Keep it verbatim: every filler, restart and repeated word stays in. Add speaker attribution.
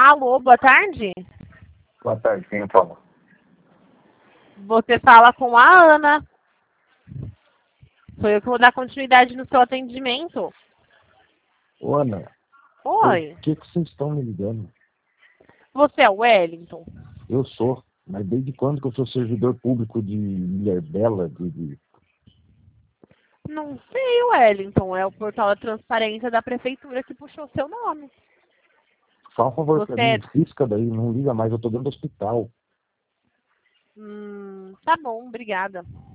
Speaker 1: Alô, boa tarde.
Speaker 2: Boa tarde, quem fala?
Speaker 1: Você fala com a Ana. Sou eu que vou dar continuidade no seu atendimento.
Speaker 2: Ô, Ana,
Speaker 1: Oi.
Speaker 2: por que, que vocês estão me ligando?
Speaker 1: Você é o Wellington?
Speaker 2: Eu sou, mas desde quando que eu sou servidor público de Mulher Bela? De, de...
Speaker 1: Não sei, Wellington. É o portal da transparência da prefeitura que puxou seu nome.
Speaker 2: Só um favor pra
Speaker 1: Você...
Speaker 2: mim, risca daí, não liga mais, eu tô dentro do hospital.
Speaker 1: Hum, tá bom, obrigada.